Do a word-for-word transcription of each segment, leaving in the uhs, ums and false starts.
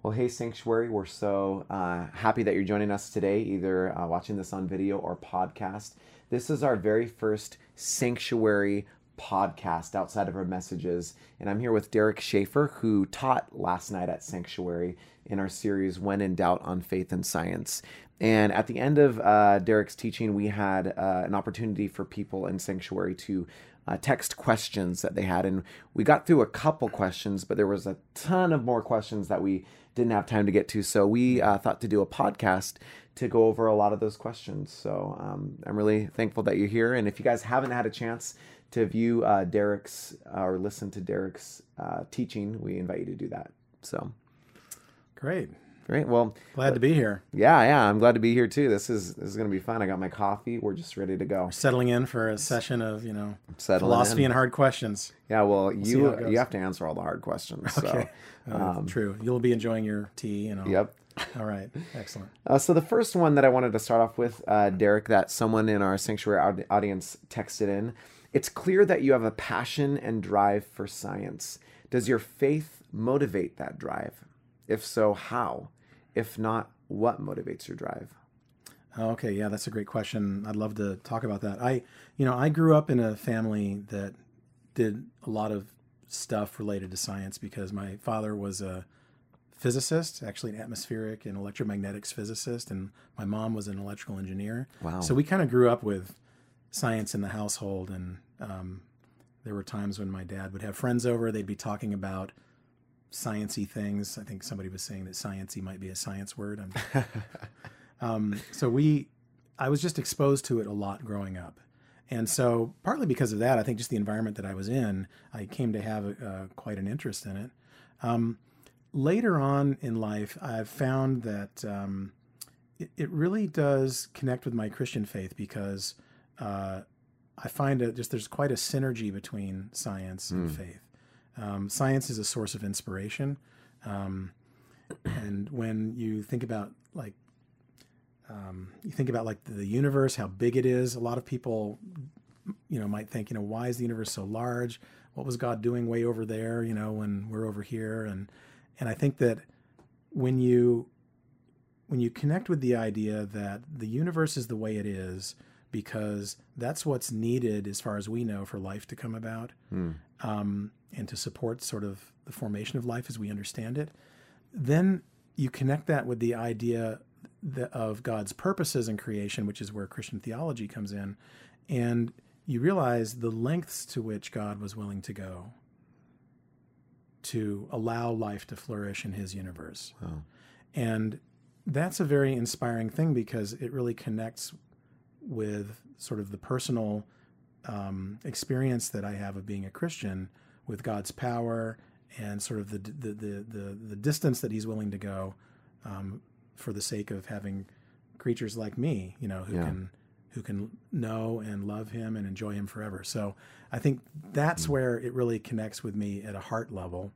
Well, hey, Sanctuary, we're so uh, happy that you're joining us today, either uh, watching this on video or podcast. This is our very first Sanctuary podcast outside of our messages, and I'm here with Derek Schaefer, who taught last night at Sanctuary in our series, When in Doubt on Faith and Science. And at the end of uh, Derek's teaching, we had uh, an opportunity for people in Sanctuary to Uh, text questions that they had, and we got through a couple questions, but there was a ton of more questions that we didn't have time to get to, so we uh, thought to do a podcast to go over a lot of those questions. So um, I'm really thankful that you're here, and if you guys haven't had a chance to view uh, Derek's uh, or listen to Derek's uh, teaching, we invite you to do that. So great. Great. Well, glad to be here. Yeah, yeah, I'm glad to be here too. This is this is going to be fun. I got my coffee. We're just ready to go. We're settling in for a session of, you know, Settling philosophy in. and hard questions. Yeah, well, We'll you you have to answer all the hard questions. Okay. So, Uh, um, true. You'll be enjoying your tea, you know. Yep. All right. Excellent. Uh, so the first one that I wanted to start off with, uh, Derek, that someone in our Sanctuary aud- audience texted in. It's clear that you have a passion and drive for science. Does your faith motivate that drive? If so, how? If not, what motivates your drive? Okay, yeah, that's a great question. I'd love to talk about that. I, you know, I grew up in a family that did a lot of stuff related to science because my father was a physicist, actually an atmospheric and electromagnetics physicist, and my mom was an electrical engineer. Wow. So we kind of grew up with science in the household, and um, there were times when my dad would have friends over, they'd be talking about sciencey things. I think somebody was saying that sciencey might be a science word. um, so we, I was just exposed to it a lot growing up. And so partly because of that, I think just the environment that I was in, I came to have uh, quite an interest in it. Um, later on in life, I've found that um, it, it really does connect with my Christian faith because uh, I find that just there's quite a synergy between science and Mm. faith. Um, science is a source of inspiration. Um, and when you think about like, um, you think about like the universe, how big it is, a lot of people, you know, might think, you know, why is the universe so large? What was God doing way over there, you know, when we're over here? And, and I think that when you, when you connect with the idea that the universe is the way it is, because that's what's needed as far as we know for life to come about. Mm. Um, and to support sort of the formation of life as we understand it, then you connect that with the idea that of God's purposes in creation, which is where Christian theology comes in, and you realize the lengths to which God was willing to go to allow life to flourish in his universe. Wow. And that's a very inspiring thing because it really connects with sort of the personal um, experience that I have of being a Christian, with God's power and sort of the the the the, the distance that he's willing to go um, for the sake of having creatures like me, you know, who Yeah. can who can know and love him and enjoy him forever. So I think that's Mm. where it really connects with me at a heart level.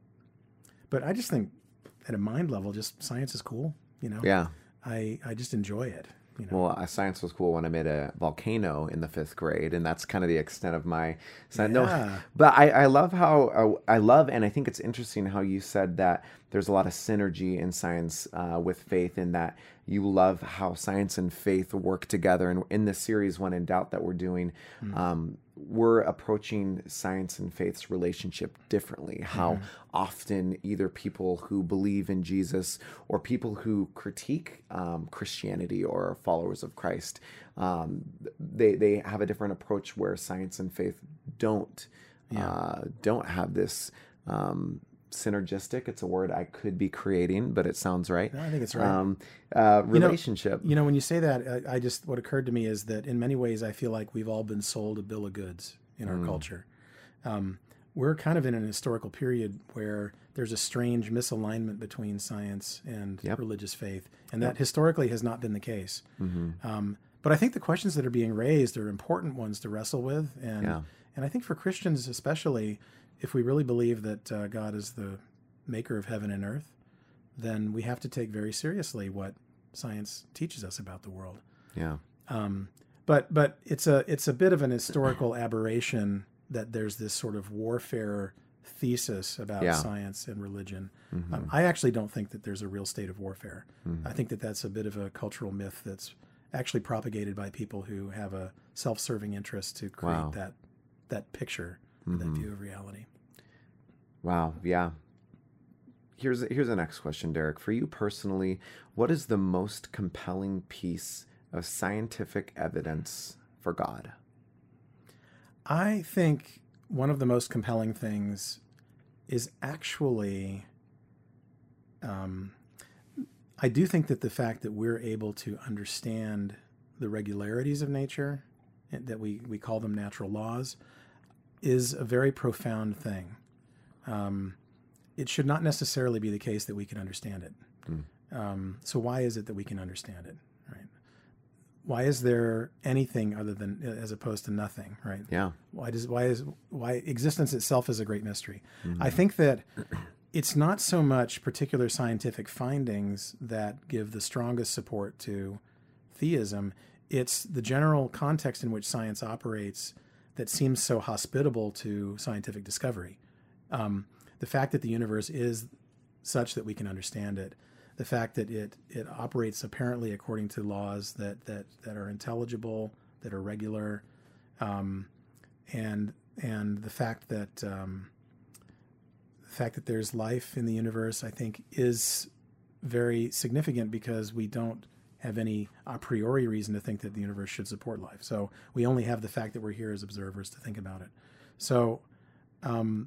But I just think at a mind level, just science is cool, you know. Yeah. I I just enjoy it. You know? Well, uh, science was cool when I made a volcano in the fifth grade, and that's kind of the extent of my science. Yeah. No, but I, I love how uh, I love, and I think it's interesting how you said that there's a lot of synergy in science uh, with faith, in that you love how science and faith work together. And in this series, When in Doubt, that we're doing, Mm. um, we're approaching science and faith's relationship differently. How Mhm. often either people who believe in Jesus or people who critique um, Christianity or are followers of Christ, um, they they have a different approach where science and faith don't Yeah. uh, don't have this um, synergistic. It's a word I could be creating, but it sounds right. No, I think it's right. Um, uh, You know- relationship. You know, when you say that, I, I just, what occurred to me is that in many ways, I feel like we've all been sold a bill of goods in our Mm. culture. Um, we're kind of in an historical period where there's a strange misalignment between science and Yep. religious faith. And Yep. that historically has not been the case. hmm Um, but I think the questions that are being raised are important ones to wrestle with. And, Yeah. and I think for Christians, especially, if we really believe that uh, God is the maker of heaven and earth, then we have to take very seriously what science teaches us about the world. Yeah. Um, but but it's a it's a bit of an historical aberration that there's this sort of warfare thesis about Yeah. science and religion. Mm-hmm. Um, I actually don't think that there's a real state of warfare. Mm-hmm. I think that that's a bit of a cultural myth that's actually propagated by people who have a self-serving interest to create Wow. that that picture, Mm-hmm. that view of reality. Wow. Yeah. Here's here's the next question, Derek. For you personally, what is the most compelling piece of scientific evidence for God? I think one of the most compelling things is actually, um, I do think that the fact that we're able to understand the regularities of nature, and that we, we call them natural laws, is a very profound thing. Um, it should not necessarily be the case that we can understand it. Mm. Um, so why is it that we can understand it, right? Why is there anything other than, as opposed to nothing, right? Yeah. Why does why is why existence itself is a great mystery? Mm-hmm. I think that it's not so much particular scientific findings that give the strongest support to theism. It's the general context in which science operates that seems so hospitable to scientific discovery. Um, the fact that the universe is such that we can understand it, the fact that it it operates apparently according to laws that that that are intelligible, that are regular, um, and and the fact that um, the fact that there's life in the universe, I think, is very significant because we don't have any a priori reason to think that the universe should support life. So we only have the fact that we're here as observers to think about it. So um,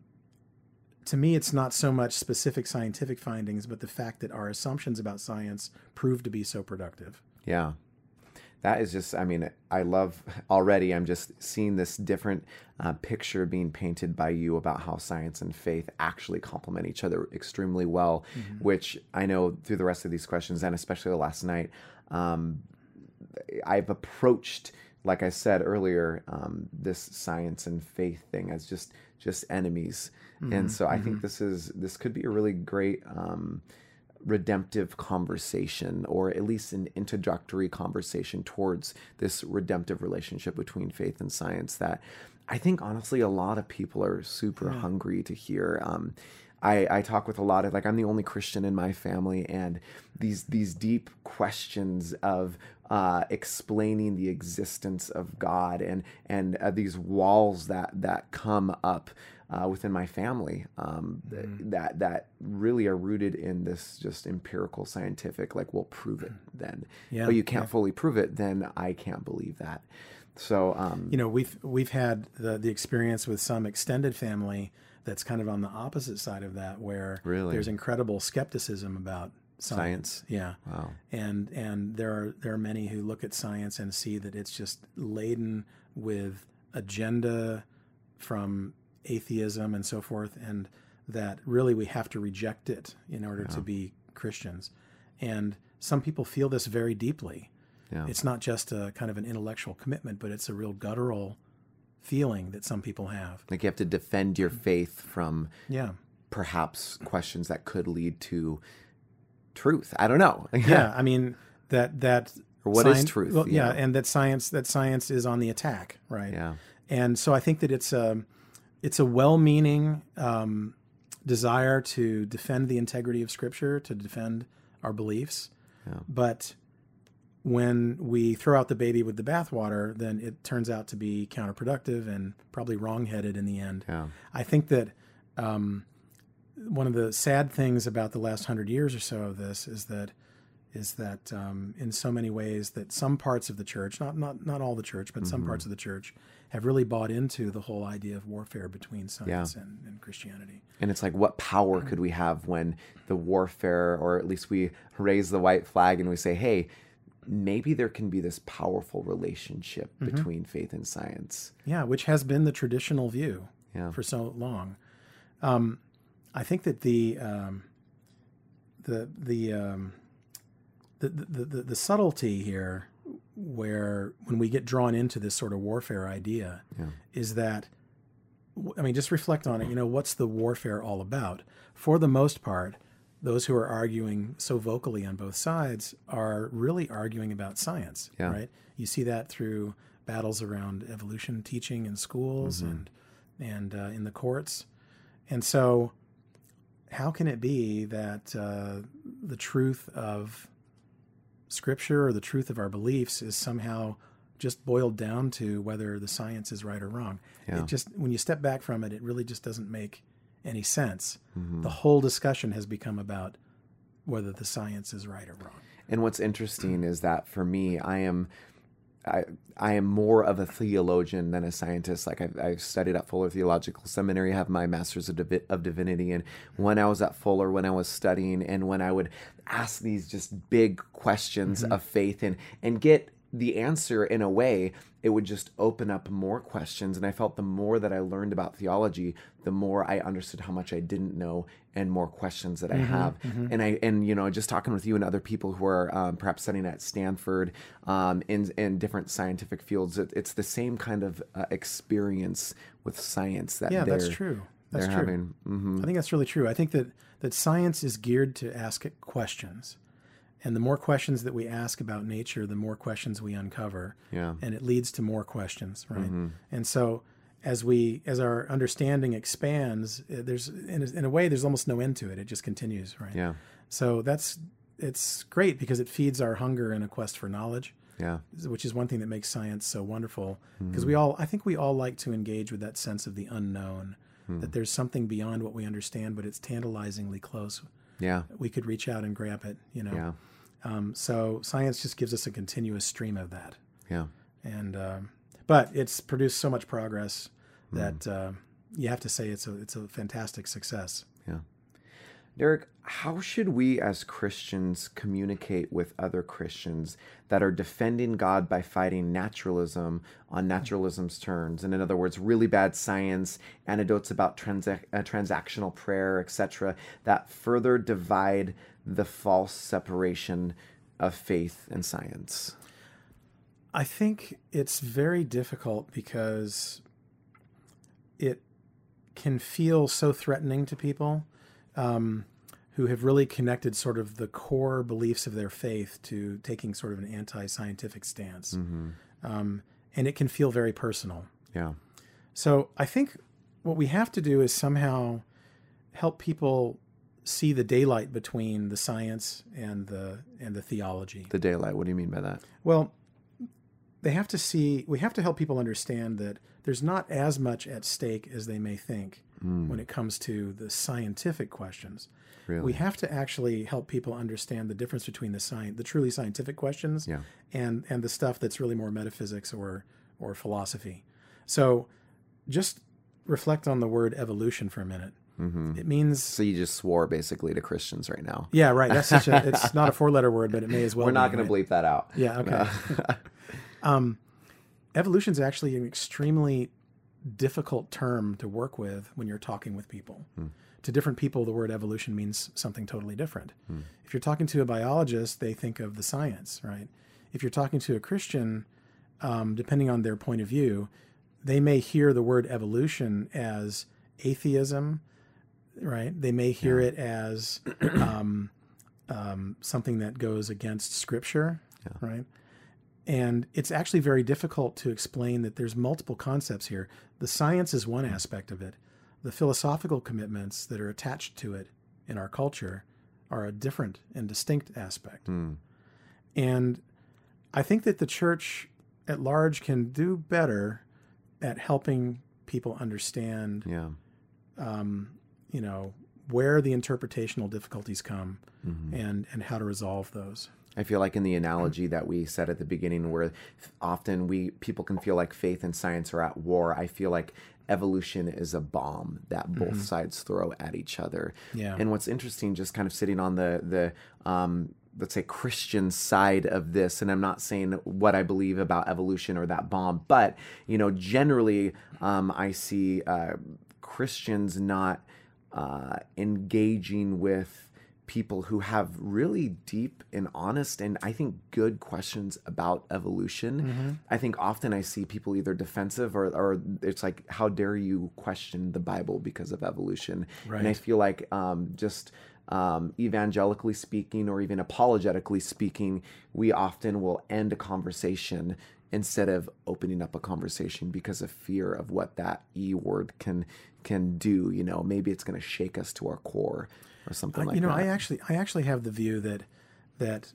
to me, it's not so much specific scientific findings, but the fact that our assumptions about science prove to be so productive. Yeah. That is just, I mean, I love already, I'm just seeing this different uh, picture being painted by you about how science and faith actually complement each other extremely well, mm-hmm. which I know through the rest of these questions, and especially last night, um, I've approached, like I said earlier, um, this science and faith thing as just just enemies. Mm-hmm. And so I mm-hmm. think this is this could be a really great um, redemptive conversation, or at least an introductory conversation towards this redemptive relationship between faith and science that I think honestly a lot of people are super yeah. hungry to hear. Um, I, I talk with a lot of, like, I'm the only Christian in my family, and these these deep questions of uh, explaining the existence of God and and uh, these walls that that come up uh, within my family um, mm. that that really are rooted in this just empirical scientific, like, we'll prove it then, yeah, but you can't yeah. fully prove it, then I can't believe that. So um, you know, we've we've had the the experience with some extended family that's kind of on the opposite side of that, where really? there's incredible skepticism about science. Science? Yeah. Wow. And and there are there are many who look at science and see that it's just laden with agenda from atheism and so forth, and that really we have to reject it in order yeah. to be Christians. And some people feel this very deeply. Yeah. It's not just a kind of an intellectual commitment, but it's a real guttural feeling that some people have. Like you have to defend your faith from yeah. perhaps questions that could lead to truth. I don't know. yeah, I mean that that or what science, is truth? Well, yeah, know? and that science that science is on the attack, right? Yeah. And so I think that it's a it's a well-meaning um, desire to defend the integrity of Scripture, to defend our beliefs, yeah. but when we throw out the baby with the bathwater, then it turns out to be counterproductive and probably wrong-headed in the end. Yeah. I think that um, one of the sad things about the last hundred years or so of this is that is that um, in so many ways that some parts of the church, not not not all the church, but mm-hmm. some parts of the church, have really bought into the whole idea of warfare between science yeah. and, and Christianity. And it's like, what power could we have when the warfare, or at least we raise the white flag and we say, hey, maybe there can be this powerful relationship mm-hmm. between faith and science. Yeah, which has been the traditional view yeah. for so long. Um, I think that the um, the the, um, the the the the subtlety here, where when we get drawn into this sort of warfare idea, yeah. is that, I mean, just reflect on it. You know, what's the warfare all about? For the most part, those who are arguing so vocally on both sides are really arguing about science, yeah. right? You see that through battles around evolution teaching in schools mm-hmm. and and uh, in the courts. And so how can it be that uh, the truth of Scripture or the truth of our beliefs is somehow just boiled down to whether the science is right or wrong? Yeah. It just, when you step back from it, it really just doesn't make any sense. Mm-hmm. The whole discussion has become about whether the science is right or wrong. And what's interesting is that for me, I am, I, I am more of a theologian than a scientist. Like I've, I've studied at Fuller Theological Seminary, I have my Master's of, Divi- of Divinity. And when I was at Fuller, when I was studying, and when I would ask these just big questions Mm-hmm. of faith and, and get the answer in a way, it would just open up more questions. And I felt the more that I learned about theology, the more I understood how much I didn't know and more questions that I Mm-hmm, have. mm-hmm. And I, and, you know, just talking with you and other people who are um, perhaps studying at Stanford um, in, in different scientific fields, it, it's the same kind of uh, experience with science that Yeah, they're, that's true. That's they're true. having. Mm-hmm. I think that's really true. I think that, that science is geared to ask it questions. And the more questions that we ask about nature, the more questions we uncover. Yeah. And it leads to more questions, right? Mm-hmm. And so as we as our understanding expands, uh, there's in a, in a way there's almost no end to it. It just continues, right? Yeah. So that's it's great because it feeds our hunger and a quest for knowledge, Yeah. which is one thing that makes science so wonderful. Mm-hmm. Because we all, I think we all like to engage with that sense of the unknown, Mm-hmm. that there's something beyond what we understand, but it's tantalizingly close. Yeah. We could reach out and grab it, you know. Yeah. Um, so science just gives us a continuous stream of that. Yeah. And um, but it's produced so much progress that uh, you have to say it's a it's a fantastic success. Yeah. Derek, how should we as Christians communicate with other Christians that are defending God by fighting naturalism on naturalism's terms? And in other words, really bad science, anecdotes about transa- uh, transactional prayer, et cetera, that further divide the false separation of faith and science? I think it's very difficult because it can feel so threatening to people um, who have really connected sort of the core beliefs of their faith to taking sort of an anti-scientific stance. Mm-hmm. Um, and it can feel very personal. Yeah. So I think what we have to do is somehow help people see the daylight between the science and the and the theology. The daylight. What do you mean by that? Well, they have to see, we have to help people understand that there's not as much at stake as they may think Mm. when it comes to the scientific questions. Really? We have to actually help people understand the difference between the science, the truly scientific questions, Yeah. and and the stuff that's really more metaphysics or or philosophy. So, just reflect on the word evolution for a minute. Mm-hmm. It means So you just swore basically to Christians right now. yeah, right. That's such a. It's not a four-letter word, but it may as well. We're not be, going right? to bleep that out. Yeah. Okay. um, evolution is actually an extremely difficult term to work with when you're talking with people. Hmm. To different people, the word evolution means something totally different. Hmm. If you're talking to a biologist, they think of the science, right? If you're talking to a Christian, um, depending on their point of view, they may hear the word evolution as atheism, right? They may hear Yeah. it as um, um, something that goes against Scripture, Yeah. right? And it's actually very difficult to explain that there's multiple concepts here. The science is one aspect of it. The philosophical commitments that are attached to it in our culture are a different and distinct aspect. Mm. And I think that the church at large can do better at helping people understand, Yeah. um, you know, where the interpretational difficulties come Mm-hmm. and, and how to resolve those. I feel like in the analogy that we said at the beginning, where often we people can feel like faith and science are at war, I feel like evolution is a bomb that both Mm-hmm. sides throw at each other. Yeah. And what's interesting, just kind of sitting on the the um, let's say Christian side of this, and I'm not saying what I believe about evolution or that bomb, but you know, generally, um, I see uh, Christians not uh, engaging with people who have really deep and honest and I think good questions about evolution. Mm-hmm. I think often I see people either defensive or, or it's like, how dare you question the Bible because of evolution? Right. And I feel like um, just um, evangelically speaking or even apologetically speaking, we often will end a conversation instead of opening up a conversation because of fear of what that E word can can do. You know, maybe it's going to shake us to our core or something Uh, like you know, that. I actually, I actually have the view that that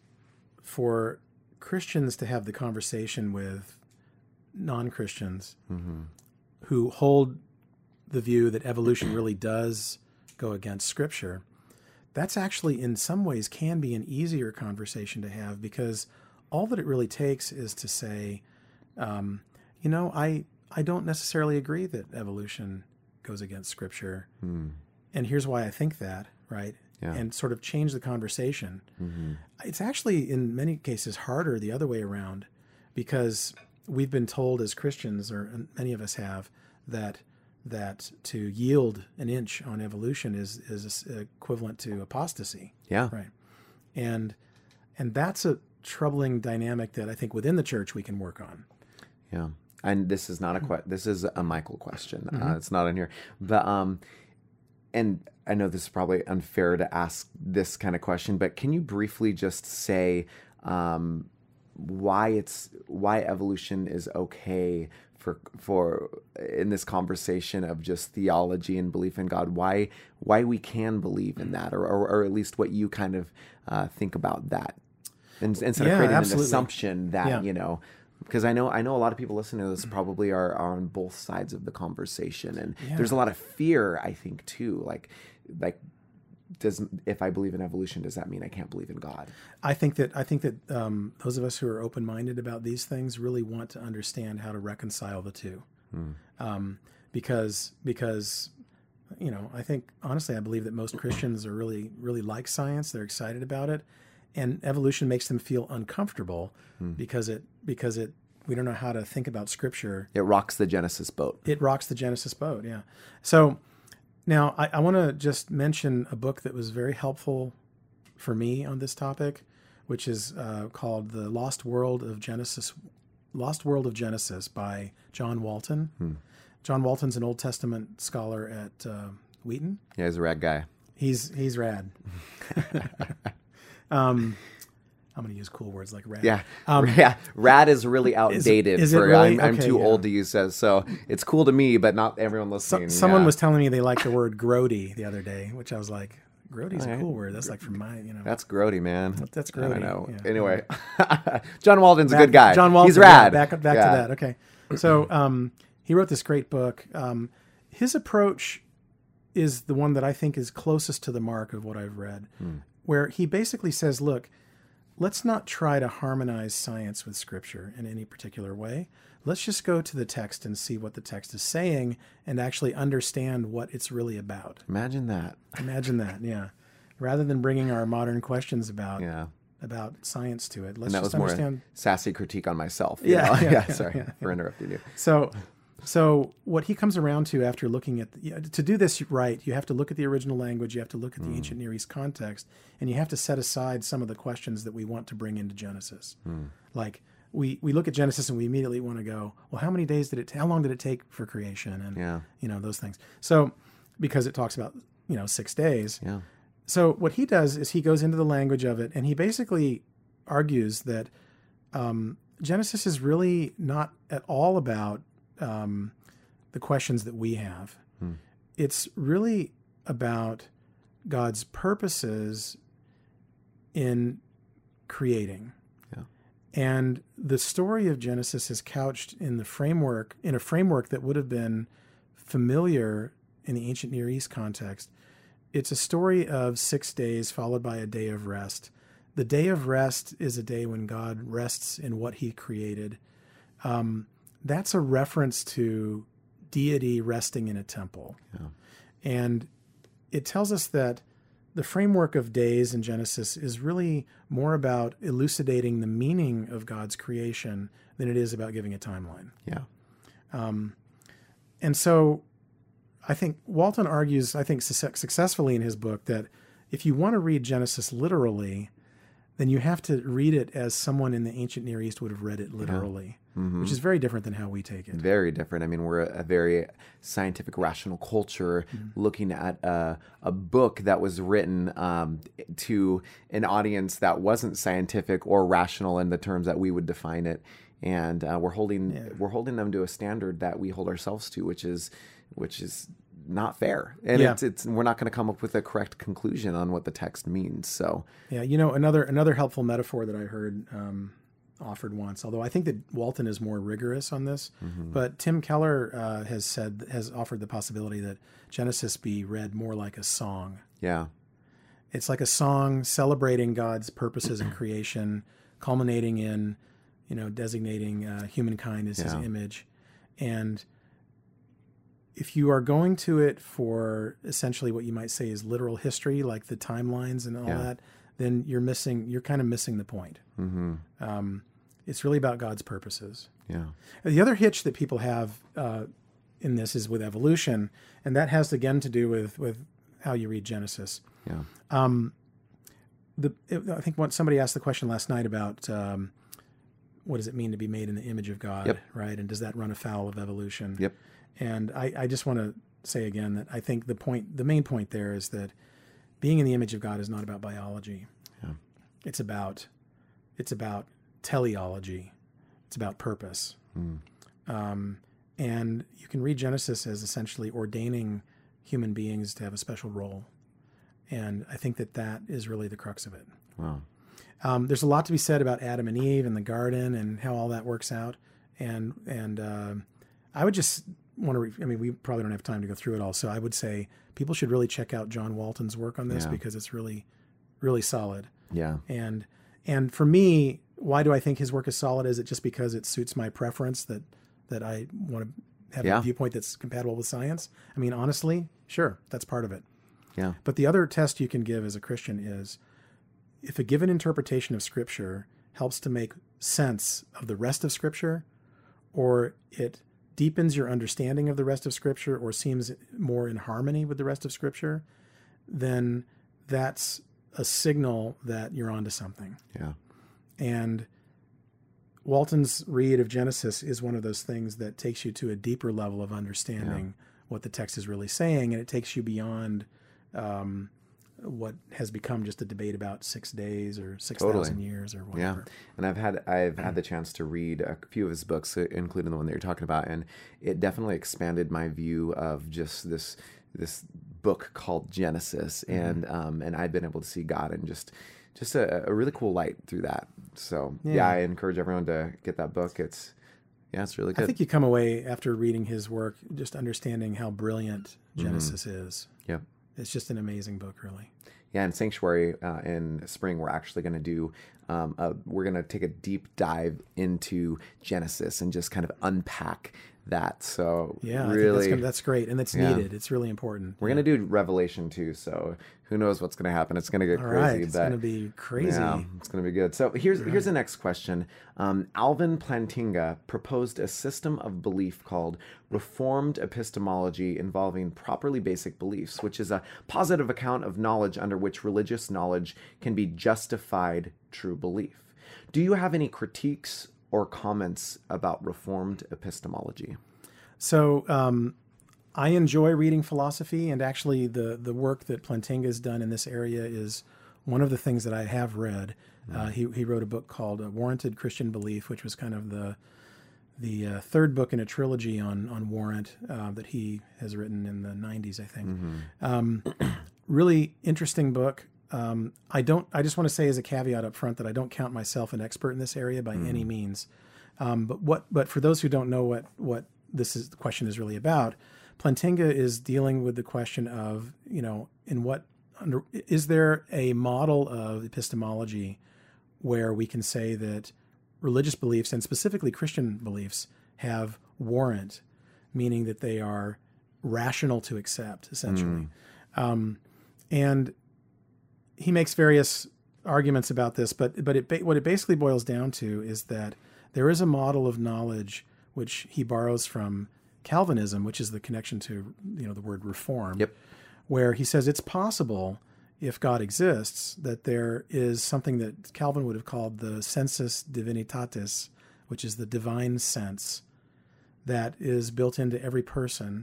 for Christians to have the conversation with non-Christians Mm-hmm. who hold the view that evolution really does go against Scripture, that's actually in some ways can be an easier conversation to have, because all that it really takes is to say, um, you know, I I don't necessarily agree that evolution goes against Scripture, Mm. and here's why I think that, right? Yeah. And sort of change the conversation. Mm-hmm. It's actually in many cases harder the other way around, because we've been told as Christians, or many of us have, that that to yield an inch on evolution is is equivalent to apostasy, Yeah. right? And and that's a troubling dynamic that I think within the church we can work on. Yeah. And this is not a que- this is a Michael question. Mm-hmm. Uh, it's not in here, but um, and I know this is probably unfair to ask this kind of question, but can you briefly just say um, why it's why evolution is okay for for in this conversation of just theology and belief in God? Why why we can believe in that, or or, or at least what you kind of uh, think about that, and, instead Yeah, of creating absolutely. an assumption that Yeah. you know. Because I know I know a lot of people listening to this probably are, are on both sides of the conversation, and Yeah. there's a lot of fear, I think, too. Like, like, does if I believe in evolution, does that mean I can't believe in God? I think that I think that um, those of us who are open-minded about these things really want to understand how to reconcile the two, Hmm. um, because because you know I think honestly I believe that most Christians are really really like science. They're excited about it, and evolution makes them feel uncomfortable Hmm. because it because it we don't know how to think about Scripture. It rocks the Genesis boat. It rocks the Genesis boat. Yeah. So now I, I want to just mention a book that was very helpful for me on this topic, which is uh, called The Lost World of Genesis, Lost World of Genesis by John Walton. Hmm. John Walton's an Old Testament scholar at uh, Wheaton. Yeah, he's a rad guy. He's he's rad. um, I'm going to use cool words like rad. Yeah, Um, yeah. Rad is really outdated. is it for really? I'm, I'm Okay, too yeah. old to use that, so it's cool to me, but not everyone So, listening. someone yeah. was telling me they liked the word grody the other day, which I was like, grody's Okay. a cool word. That's like from my, you know. That's grody, man. That's I don't grody, know. yeah. Anyway, John Walton's a Back- good guy. John Walton. He's rad. Yeah, back back Yeah. to that. Okay. So um, he wrote this great book. Um, his approach is the one that I think is closest to the mark of what I've read, Hmm. where he basically says, look, let's not try to harmonize science with Scripture in any particular way. Let's just go to the text and see what the text is saying and actually understand what it's really about. Imagine that. Imagine that, yeah. Rather than bringing our modern questions about Yeah. about science to it, let's And that just was more understand. a sassy critique on myself. you Yeah, know? yeah, yeah, yeah, Sorry yeah, for interrupting you. So, so what he comes around to after looking at the, you know, to do this right, you have to look at the original language, you have to look at the ancient Near East context, and you have to set aside some of the questions that we want to bring into Genesis. Like we we look at Genesis and we immediately want to go, well, how many days did it? How long did it take for creation? And Yeah. you know those things. So because it talks about you know six days. Yeah. So what he does is he goes into the language of it, and he basically argues that um, Genesis is really not at all about um, the questions that we have. Hmm. It's really about God's purposes in creating. Yeah. And the story of Genesis is couched in the framework, in a framework that would have been familiar in the ancient Near East context. It's a story of six days followed by a day of rest. The day of rest is a day when God rests in what he created. Um, that's a reference to deity resting in a temple. Yeah. And it tells us that the framework of days in Genesis is really more about elucidating the meaning of God's creation than it is about giving a timeline. Yeah. Um, and so I think Walton argues, I think su- successfully in his book, that if you want to read Genesis literally, then you have to read it as someone in the ancient Near East would have read it literally, yeah. mm-hmm. which is very different than how we take it. Very different. I mean, we're a, a very scientific, rational culture mm-hmm. looking at a, a book that was written um, to an audience that wasn't scientific or rational in the terms that we would define it. And uh, we're holding yeah. we're holding them to a standard that we hold ourselves to, which is which is not fair. And yeah. it's, it's we're not going to come up with a correct conclusion on what the text means. So yeah, you know, another another helpful metaphor that I heard um, offered once, although I think that Walton is more rigorous on this, mm-hmm. but Tim Keller uh, has said has offered the possibility that Genesis be read more like a song. Yeah, it's like a song celebrating God's purposes in creation, culminating in, you know, designating uh, humankind as yeah. his image. And if you are going to it for essentially what you might say is literal history, like the timelines and all yeah. that, then you're missing, you're kind of missing the point. Mm-hmm. Um, it's really about God's purposes. Yeah. The other hitch that people have uh, in this is with evolution, and that has again to do with, with how you read Genesis. Yeah. Um, the it, I think what somebody asked the question last night about um, what does it mean to be made in the image of God, yep. right? And does that run afoul of evolution? Yep. And I, I just want to say again that I think the point, the main point there is that being in the image of God is not about biology. Yeah. It's about, it's about teleology. It's about purpose. Mm. Um, and you can read Genesis as essentially ordaining human beings to have a special role. And I think that that is really the crux of it. Wow. Um, there's a lot to be said about Adam and Eve and the garden and how all that works out. And, and, uh, I would just want to, re- I mean, we probably don't have time to go through it all. So I would say people should really check out John Walton's work on this yeah. because it's really, really solid. Yeah. And, and for me, why do I think his work is solid? Is it just because it suits my preference that, that I want to have yeah. a viewpoint that's compatible with science? I mean, honestly, sure, that's part of it. Yeah. But the other test you can give as a Christian is if a given interpretation of Scripture helps to make sense of the rest of Scripture, or it deepens your understanding of the rest of Scripture, or seems more in harmony with the rest of Scripture, then that's a signal that you're onto something. Yeah. And Walton's read of Genesis is one of those things that takes you to a deeper level of understanding yeah. what the text is really saying, and it takes you beyond um, what has become just a debate about six days or six thousand totally. years or whatever. Yeah, and I've had I've had the chance to read a few of his books, including the one that you're talking about, and it definitely expanded my view of just this this book called Genesis, mm-hmm. and um, and I've been able to see God in just just a, a really cool light through that. So yeah. yeah, I encourage everyone to get that book. It's yeah, it's really good. I think you come away after reading his work just understanding how brilliant Genesis mm-hmm. is. Yep. It's just an amazing book, really. Yeah, in Sanctuary uh, in spring, we're actually going to do, um, a, we're going to take a deep dive into Genesis and just kind of unpack that. So yeah, I really, think that's, gonna, that's great, and that's yeah. needed. It's really important. We're yeah. going to do Revelation too, so who knows what's going to happen? It's going to get All crazy. Right. It's but, going to be crazy. Yeah, it's going to be good. So here's right. here's the next question. Um, Alvin Plantinga proposed a system of belief called Reformed epistemology involving properly basic beliefs, which is a positive account of knowledge under which religious knowledge can be justified true belief. Do you have any critiques or comments about Reformed epistemology? So um, I enjoy reading philosophy, and actually the, the work that Plantinga has done in this area is one of the things that I have read. Mm-hmm. Uh, he, he wrote a book called uh, Warranted Christian Belief, which was kind of the the uh, third book in a trilogy on, on warrant uh, that he has written in the nineties, I think. Mm-hmm. Um, really interesting book. Um, I don't. I just want to say as a caveat up front that I don't count myself an expert in this area by mm. any means. Um, but what? But for those who don't know what what this is, the question is really about, Plantinga is dealing with the question of, you know, in what under, is there a model of epistemology where we can say that religious beliefs, and specifically Christian beliefs, have warrant, meaning that they are rational to accept, essentially. Mm. Um, and he makes various arguments about this, but but it what it basically boils down to is that there is a model of knowledge which he borrows from Calvinism, which is the connection to, you know, the word reform, yep. where he says it's possible if God exists, that there is something that Calvin would have called the sensus divinitatis, which is the divine sense that is built into every person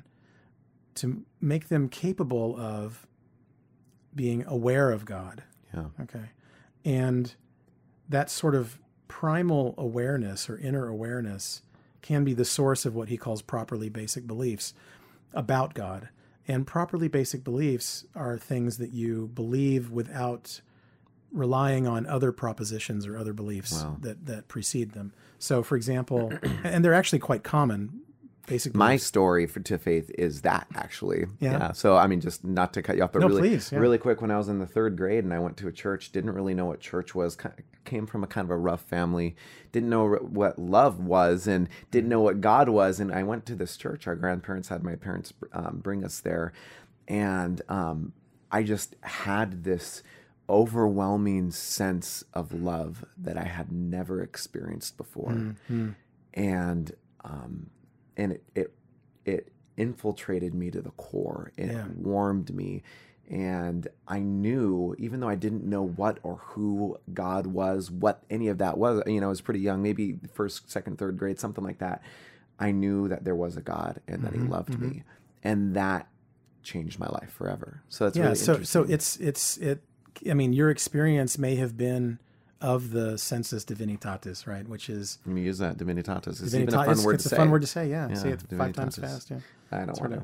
to make them capable of being aware of God. Yeah. Okay. And that sort of primal awareness or inner awareness can be the source of what he calls properly basic beliefs about God. And properly basic beliefs are things that you believe without relying on other propositions or other beliefs Wow. that, that precede them. So, for example, and they're actually quite common, basic My beliefs. story for to faith is that, actually. Yeah. So, I mean, just not to cut you off, but No, really, please, yeah. really quick, when I was in the third grade and I went to a church, didn't really know what church was, ki- came from a kind of a rough family, didn't know what love was and didn't know what God was. And I went to this church. Our grandparents had my parents um, bring us there. And um, I just had this overwhelming sense of love that I had never experienced before. Mm-hmm. And, um, and it, it, it infiltrated me to the core. It Yeah. warmed me. And I knew, even though I didn't know what or who God was, what any of that was, you know, I was pretty young, maybe first, second, third grade, something like that. I knew that there was a God and that Mm-hmm, he loved mm-hmm. me. And that changed my life forever. So that's Yeah. really So, interesting. so it's, it's, it, I mean, your experience may have been of the sensus divinitatis, right? Which is Let me use that, divinitatis. It's divinita- even a fun it's, word it's to a say. fun word to say. Yeah. Yeah, Say it five times divinitatis. fast. Yeah. I don't Sort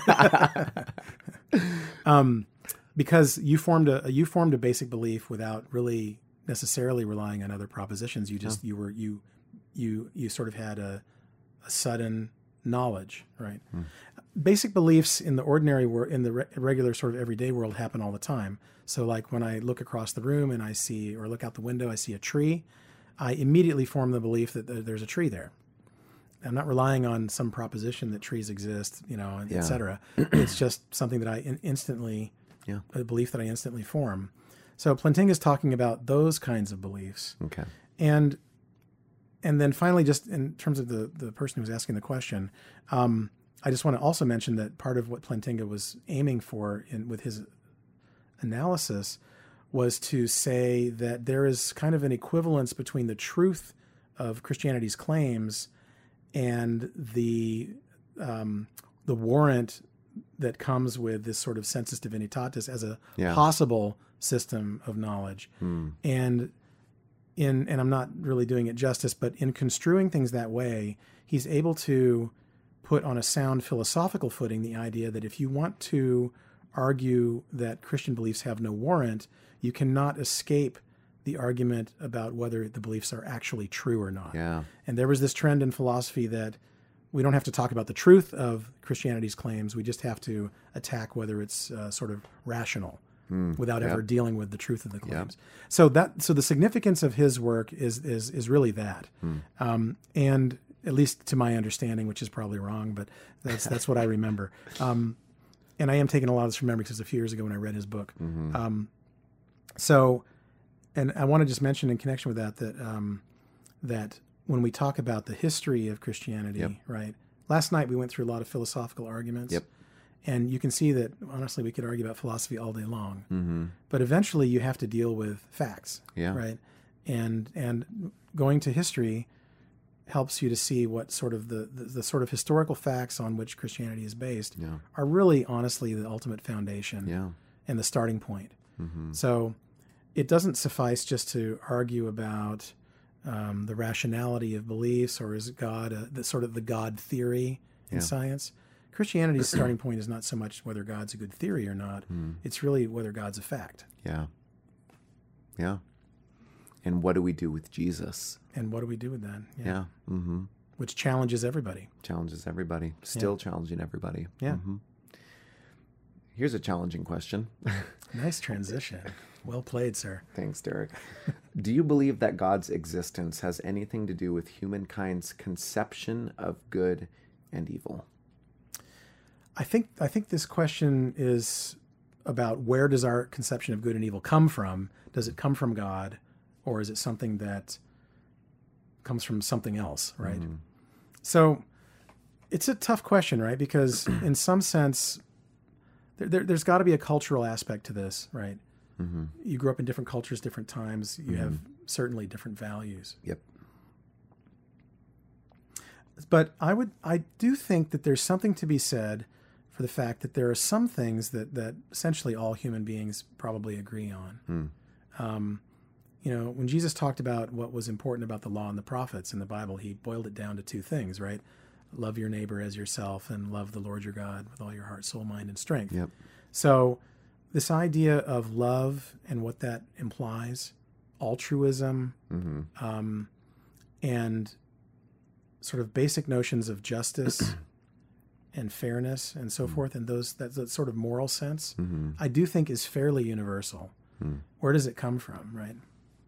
want to. um, because you formed a you formed a basic belief without really necessarily relying on other propositions. You just you were you you you sort of had a, a sudden knowledge, right? Hmm. Basic beliefs in the ordinary world, in the re- regular sort of everyday world, happen all the time. So, like when I look across the room and I see, or look out the window, I see a tree, I immediately form the belief that th- there's a tree there. I'm not relying on some proposition that trees exist, you know, Yeah. et cetera. It's just something that I in- instantly, Yeah. a belief that I instantly form. So Plantinga is talking about those kinds of beliefs. Okay. And and then finally, just in terms of the, the person who was asking the question, um, I just want to also mention that part of what Plantinga was aiming for in, with his analysis was to say that there is kind of an equivalence between the truth of Christianity's claims and the um, the warrant that comes with this sort of sensus divinitatis as a Yeah. possible system of knowledge. Hmm. And in and I'm not really doing it justice, but in construing things that way, he's able to put on a sound philosophical footing the idea that if you want to argue that Christian beliefs have no warrant, you cannot escape the argument about whether the beliefs are actually true or not. Yeah. And there was this trend in philosophy that we don't have to talk about the truth of Christianity's claims. We just have to attack whether it's uh, sort of rational without Yep. ever dealing with the truth of the claims. So that so the significance of his work is is is really that. Um, and at least to my understanding, which is probably wrong, but that's that's what I remember. Um, and I am taking a lot of this from memory because it was a few years ago when I read his book. Um, so, and I want to just mention in connection with that that um, that when we talk about the history of Christianity, Yep. right? Last night we went through a lot of philosophical arguments. Yep. And you can see that, honestly, we could argue about philosophy all day long. Mm-hmm. But eventually you have to deal with facts, Yeah. right? And and going to history helps you to see what sort of the, the, the sort of historical facts on which Christianity is based Yeah. are really, honestly, the ultimate foundation Yeah. and the starting point. Mm-hmm. So it doesn't suffice just to argue about um, the rationality of beliefs, or is God a, the sort of the God theory in Yeah. science. Christianity's starting point is not so much whether God's a good theory or not. Mm. It's really whether God's a fact. Yeah. Yeah. And what do we do with Jesus? And what do we do with that? Yeah. Mm-hmm. Which challenges everybody. Challenges everybody. Still challenging everybody. Yeah. Mm-hmm. Here's a challenging question. Nice transition. Well played, sir. Thanks, Derek. Do you believe that God's existence has anything to do with humankind's conception of good and evil? I think I think this question is about where does our conception of good and evil come from? Does it come from God, or is it something that comes from something else, right? Mm. So it's a tough question, right? Because in some sense, there, there, there's got to be a cultural aspect to this, right? Mm-hmm. You grew up in different cultures, different times. You mm-hmm. have certainly different values. Yep. But I would, I do think that there's something to be said for the fact that there are some things that, that essentially all human beings probably agree on. Mm. Um, you know, when Jesus talked about what was important about the law and the prophets in the Bible, he boiled it down to two things, right? Love your neighbor as yourself and love the Lord your God with all your heart, soul, mind, and strength. Yep. So this idea of love and what that implies, altruism, mm-hmm. um, and sort of basic notions of justice and fairness and so mm-hmm. forth, and those that, that sort of moral sense, mm-hmm. I do think is fairly universal. Mm. Where does it come from, right?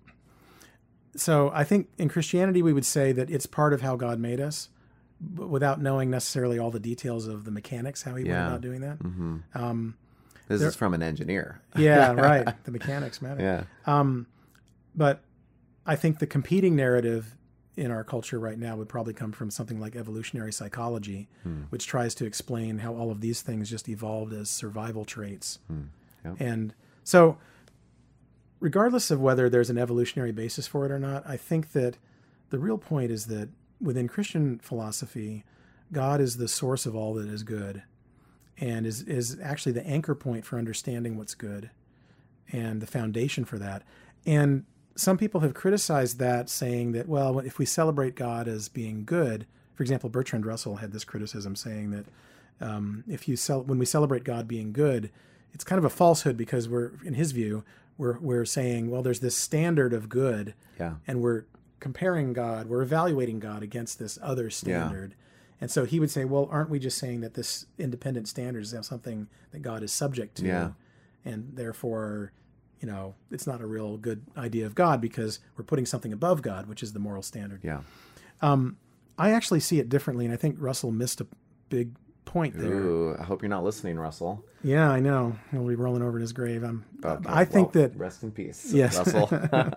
So I think in Christianity we would say that it's part of how God made us, but without knowing necessarily all the details of the mechanics, how he yeah. went about doing that. Mm-hmm. Um, this there, is from an engineer. Yeah, right. The mechanics matter. Yeah. Um, but I think the competing narrative in our culture right now would probably come from something like evolutionary psychology, hmm. which tries to explain how all of these things just evolved as survival traits. Hmm. Yep. And so regardless of whether there's an evolutionary basis for it or not, I think that the real point is that within Christian philosophy, God is the source of all that is good and is, is actually the anchor point for understanding what's good and the foundation for that. And some people have criticized that, saying that, well, if we celebrate God as being good, for example, Bertrand Russell had this criticism saying that um, if you cel- when we celebrate God being good, it's kind of a falsehood because we're, in his view, we're we're saying, well, there's this standard of good, yeah. and we're comparing God, we're evaluating God against this other standard. Yeah. And so he would say, well, aren't we just saying that this independent standard is something that God is subject to, yeah. and therefore, you know, it's not a real good idea of God because we're putting something above God, which is the moral standard. Yeah. Um, I actually see it differently, and I think Russell missed a big point there. Ooh, I hope you're not listening, Russell. Yeah, I know. He'll be rolling over in his grave. I'm, Okay. I think well, that... Rest in peace, yes. Russell.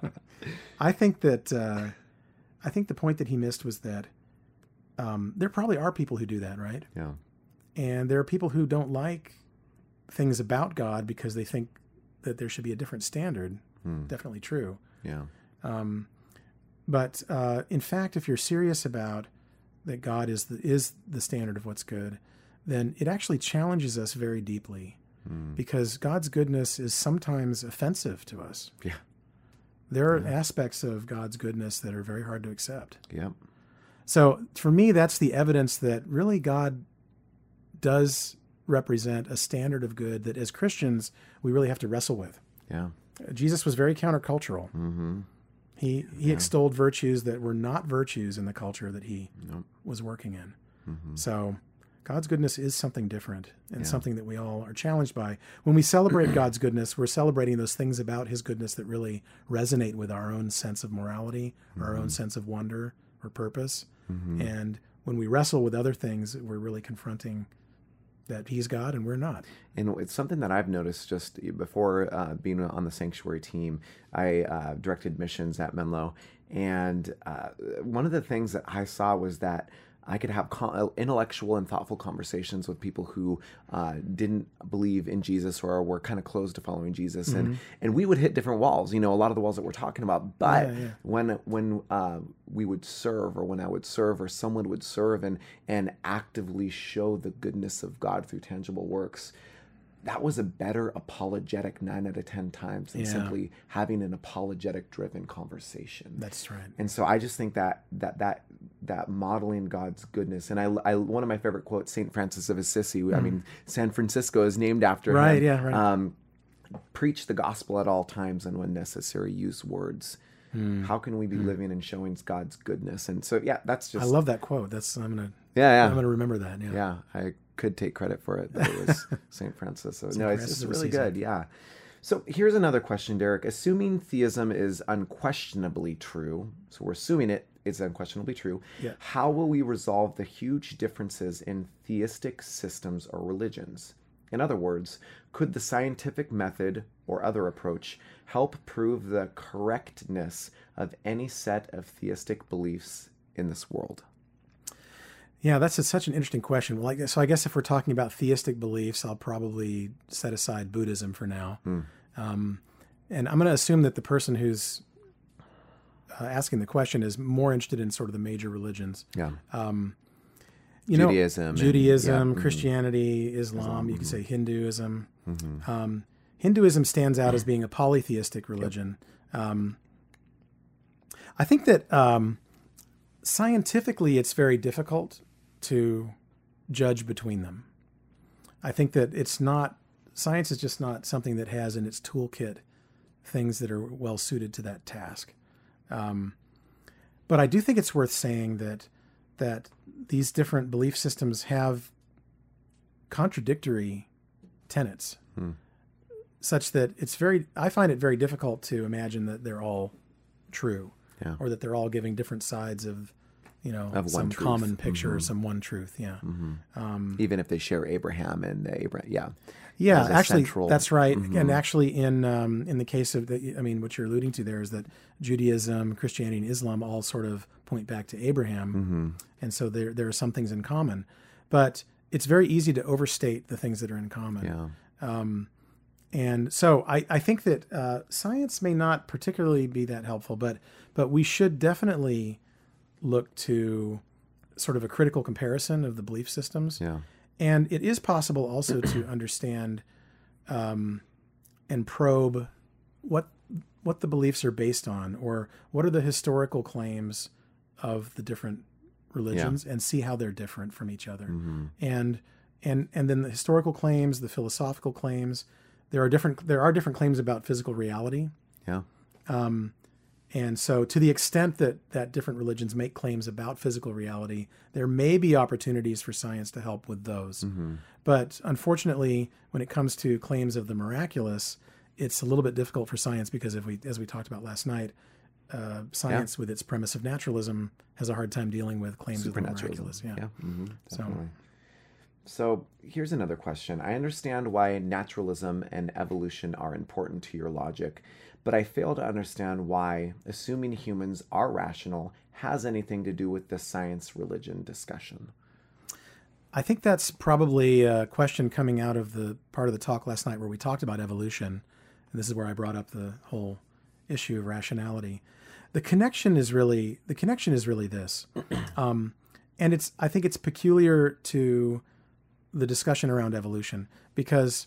I think that... Uh, I think the point that he missed was that um, there probably are people who do that, right? Yeah. And there are people who don't like things about God because they think that there should be a different standard. Hmm. Definitely true. Yeah. Um, but uh, in fact, if you're serious about that God is the, is the standard of what's good, then it actually challenges us very deeply Hmm. because God's goodness is sometimes offensive to us. Yeah. There are Yeah. aspects of God's goodness that are very hard to accept. Yep. So for me, that's the evidence that really God does represent a standard of good that as Christians, we really have to wrestle with. Yeah. Jesus was very countercultural. Mm-hmm. He he Yeah. extolled virtues that were not virtues in the culture that he Nope. was working in. Mm-hmm. So God's goodness is something different and Yeah. something that we all are challenged by. When we celebrate God's goodness, we're celebrating those things about his goodness that really resonate with our own sense of morality, or our own sense of wonder or purpose. Mm-hmm. And when we wrestle with other things, we're really confronting that he's God and we're not. And it's something that I've noticed just before uh, being on the Sanctuary team. I uh, directed missions at Menlo, and uh, one of the things that I saw was that I could have con- intellectual and thoughtful conversations with people who uh, didn't believe in Jesus or were kind of closed to following Jesus, Mm-hmm. and and we would hit different walls. You know, a lot of the walls that we're talking about. But Yeah, yeah. when when uh, we would serve, or when I would serve, or someone would serve, and and actively show the goodness of God through tangible works, that was a better apologetic nine out of ten times than Yeah. simply having an apologetic driven conversation. That's right. And so I just think that that that that modeling God's goodness, and I, I one of my favorite quotes, Saint Francis of Assisi. I mean, San Francisco is named after Right, him. yeah, right. Um, preach the gospel at all times, and when necessary, use words. Hmm. How can we be living and showing God's goodness? And so, yeah, that's just I love that quote. That's I'm gonna yeah, I'm yeah, gonna remember that. Yeah. yeah. I could take credit for it, but it was Saint Francis. So no, it's Francis just of really Assisi. good. Yeah. So here's another question, Derek. Assuming theism is unquestionably true, so we're assuming it is unquestionably true, Yeah. how will we resolve the huge differences in theistic systems or religions? In other words, could the scientific method or other approach help prove the correctness of any set of theistic beliefs in this world? Yeah, that's a, such an interesting question. Well, I guess, so I guess if we're talking about theistic beliefs, I'll probably set aside Buddhism for now. Hmm. Um, and I'm going to assume that the person who's uh, asking the question is more interested in sort of the major religions. Yeah. Um, you Judaism. know, and- Judaism, yeah, mhm. Christianity, Islam, Islam, you could mhm. say Hinduism. Mhm. Um, Hinduism stands out as being a polytheistic religion. Um, I think that um, scientifically it's very difficult to judge between them. I think that it's not, science is just not something that has in its toolkit things that are well suited to that task. Um, but I do think it's worth saying that that these different belief systems have contradictory tenets, Hmm. such that it's very, I find it very difficult to imagine that they're all true, Yeah. or that they're all giving different sides of, you know, Of one some truth. common picture or Mhm. some one truth. Yeah. Mhm. Um, Even if they share Abraham and Abraham, yeah. Yeah, as a actually, central- that's right. Mhm. And actually, in um, in the case of the, I mean, what you're alluding to there is that Judaism, Christianity, and Islam all sort of point back to Abraham, Mhm. and so there there are some things in common. But it's very easy to overstate the things that are in common. Yeah. Um, and so I, I think that uh, science may not particularly be that helpful, but but we should definitely look to sort of a critical comparison of the belief systems. Yeah. And it is possible also to understand um, and probe what what the beliefs are based on, or what are the historical claims of the different religions, and see how they're different from each other. Mhm. And and and then the historical claims, the philosophical claims. There are different there are different claims about physical reality. Yeah. Um, and so to the extent that, that different religions make claims about physical reality, there may be opportunities for science to help with those. Mhm. But unfortunately, when it comes to claims of the miraculous, it's a little bit difficult for science because, if we, as we talked about last night, uh, science with its premise of naturalism has a hard time dealing with claims of the miraculous. Yeah. Yeah. Mhm. So- Definitely. So here's another question. I understand why naturalism and evolution are important to your logic, but I fail to understand why assuming humans are rational has anything to do with the science religion discussion. I think that's probably a question coming out of the part of the talk last night where we talked about evolution. And this is where I brought up the whole issue of rationality. The connection is really the connection is really this, um, and it's I think it's peculiar to the discussion around evolution, because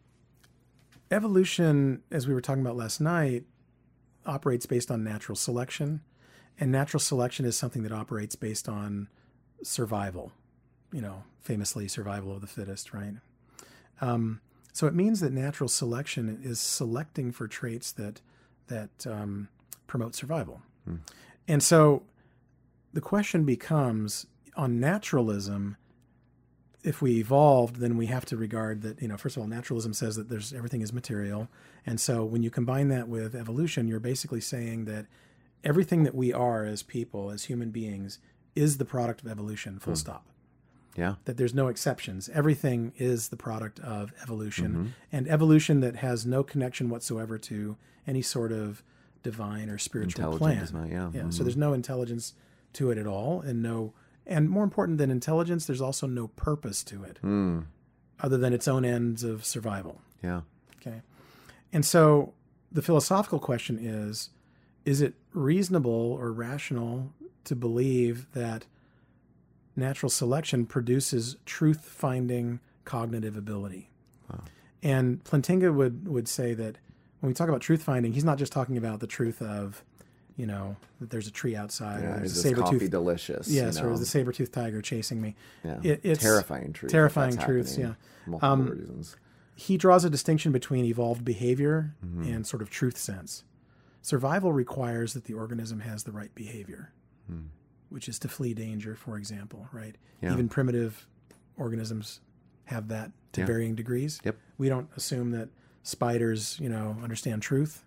evolution, as we were talking about last night, operates based on natural selection, and natural selection is something that operates based on survival. You know, famously survival of the fittest, right? Um, so it means that natural selection is selecting for traits that that um, promote survival. Hmm. And so the question becomes, on naturalism, if we evolved, then we have to regard that, you know, first of all, naturalism says that there's everything is material. And so when you combine that with evolution, you're basically saying that everything that we are as people, as human beings, is the product of evolution, full Hmm. stop. Yeah. That there's no exceptions. Everything is the product of evolution, Mhm. and evolution that has no connection whatsoever to any sort of divine or spiritual Intelligent plan. is my- yeah. Yeah. So Mhm. there's no intelligence to it at all, and no, and more important than intelligence, there's also no purpose to it Hmm. other than its own ends of survival. Yeah. Okay. And so the philosophical question is, is it reasonable or rational to believe that natural selection produces truth-finding cognitive ability? Wow. And Plantinga would, would say that when we talk about truth-finding, he's not just talking about the truth of, you know, that there's a tree outside, Yeah, or there's is a this coffee saber-tooth, delicious? yes, you or know? is the saber-toothed tiger chasing me? Yeah. It- it's terrifying truth. terrifying if that's truths, happening. yeah. Multiple Um, reasons. He draws a distinction between evolved behavior Mhm. and sort of truth sense. Survival requires that the organism has the right behavior, Hmm. which is to flee danger, for example, right? Yeah. Even primitive organisms have that to Yeah. varying degrees. Yep. We don't assume that spiders, you know, understand truth,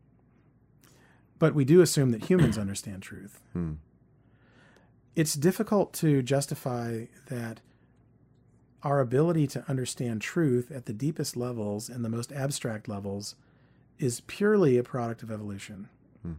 but we do assume that humans understand truth. Hmm. It's difficult to justify that our ability to understand truth at the deepest levels and the most abstract levels is purely a product of evolution. Hmm.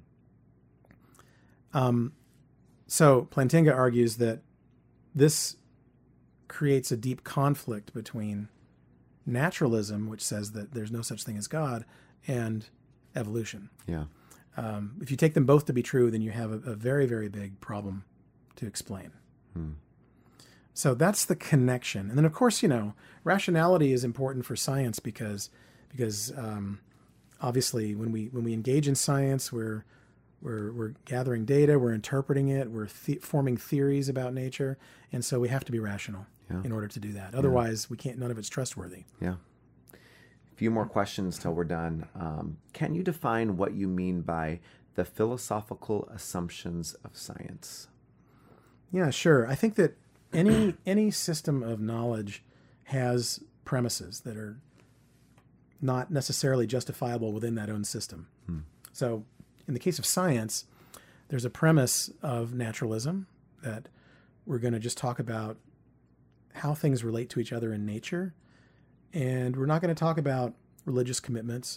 Um, so Plantinga argues that this creates a deep conflict between naturalism, which says that there's no such thing as God, and evolution. Yeah. Um, if you take them both to be true, then you have a, a very, very big problem to explain. Hmm. So that's the connection. And then, of course, you know, rationality is important for science because because um, obviously when we when we engage in science, we're we're we're gathering data, we're interpreting it, we're the- forming theories about nature, and so we have to be rational Yeah. in order to do that. Otherwise, we can't. None of it's trustworthy. Yeah. A few more questions till we're done. Um, can you define what you mean by the philosophical assumptions of science? Yeah, sure. I think that any any system of knowledge has premises that are not necessarily justifiable within that own system. Hmm. So, in the case of science, there's a premise of naturalism that we're going to just talk about how things relate to each other in nature, and we're not going to talk about religious commitments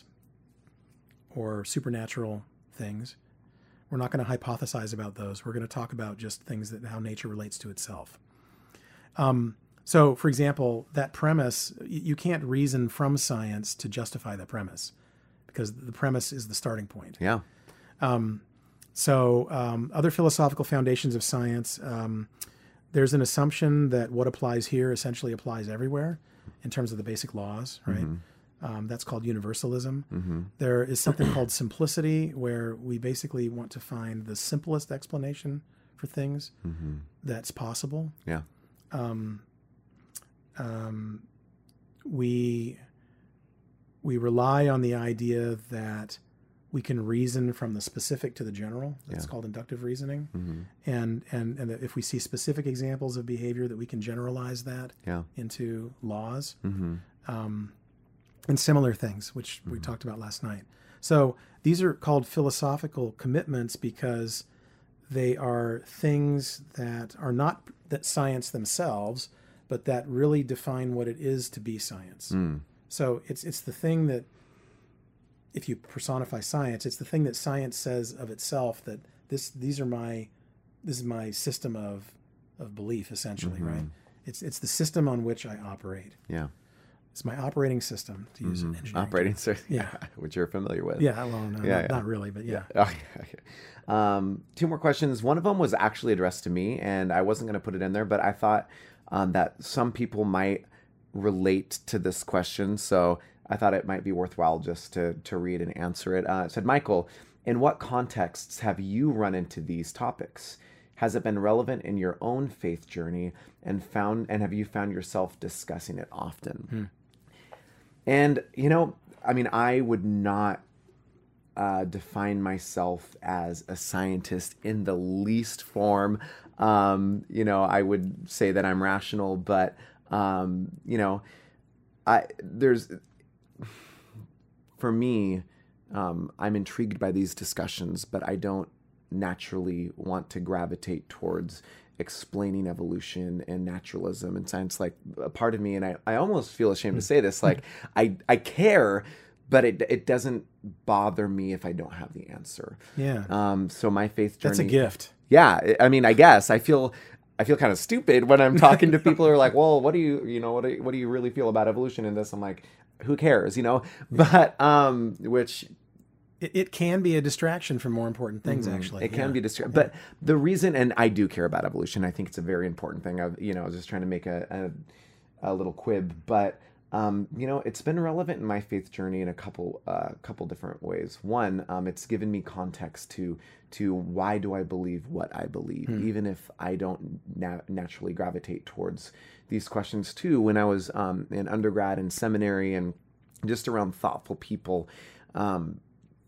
or supernatural things. We're not going to hypothesize about those. We're going to talk about just things that how nature relates to itself. Um, so, for example, that premise, you can't reason from science to justify the premise because the premise is the starting point. Yeah. Um, so, um, other philosophical foundations of science, um, there's an assumption that what applies here essentially applies everywhere in terms of the basic laws, right? Mm-hmm. Um, that's called universalism. Mm-hmm. There is something called simplicity, where we basically want to find the simplest explanation for things Mm-hmm. that's possible. Yeah. Um, um, we we rely on the idea that we can reason from the specific to the general. That's Yeah. called inductive reasoning. Mm-hmm. And, and and that if we see specific examples of behavior, that we can generalize that Yeah. into laws. Mm-hmm. Um, and similar things, which we Mhm. talked about last night. So these are called philosophical commitments because they are things that are not that science themselves, but that really define what it is to be science. Mm. So it's it's the thing that, if you personify science, it's the thing that science says of itself that this these are my this is my system of of belief, essentially, Mhm. right? It's it's the system on which I operate. Yeah. It's my operating system, to use an Mhm. engineering Operating term. system. Yeah. Which you're familiar with. Yeah, well, no, Yeah, not, yeah. not really, but yeah. Oh, yeah, yeah. Um, two more questions. One of them was actually addressed to me, and I wasn't going to put it in there, but I thought um, that some people might relate to this question, so I thought it might be worthwhile just to to read and answer it. Uh, it said, Michael, in what contexts have you run into these topics? Has it been relevant in your own faith journey, and found and have you found yourself discussing it often? Hmm. And, you know, I mean, I would not uh, define myself as a scientist in the least form. Um, you know, I would say that I'm rational, but, um, you know, I there's, for me, um, I'm intrigued by these discussions, but I don't naturally want to gravitate towards explaining evolution and naturalism and science. Like, a part of me, and I, I almost feel ashamed to say this, like I, I care, but it it doesn't bother me if I don't have the answer. Yeah. Um, so my faith journey. That's a gift. Yeah. I mean, I guess I feel, I feel kind of stupid when I'm talking to people who are like, well, what do you, you know, what do you, what do you really feel about evolution in this? I'm like, who cares, you know, but, um, which, It, it can be a distraction from more important things, Mhm. actually. It can Yeah. be distracting. But the reason, and I do care about evolution, I think it's a very important thing. I, you know, I was just trying to make a, a, a little quib, but, um, you know, it's been relevant in my faith journey in a couple, uh, couple different ways. One, um, it's given me context to, to why do I believe what I believe, Hmm. even if I don't na- naturally gravitate towards these questions. Too, when I was um, in undergrad and seminary and just around thoughtful people, um,